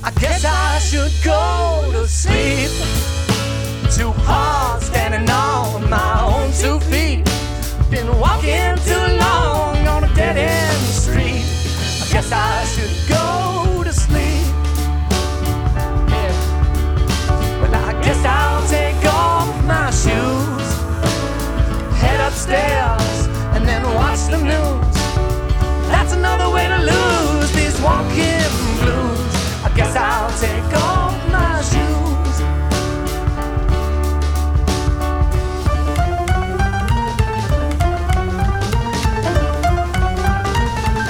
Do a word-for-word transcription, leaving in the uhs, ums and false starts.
I guess I should go to sleep. Too hard standing on my own two feet. Been walking too long on a dead end street. I guess I should go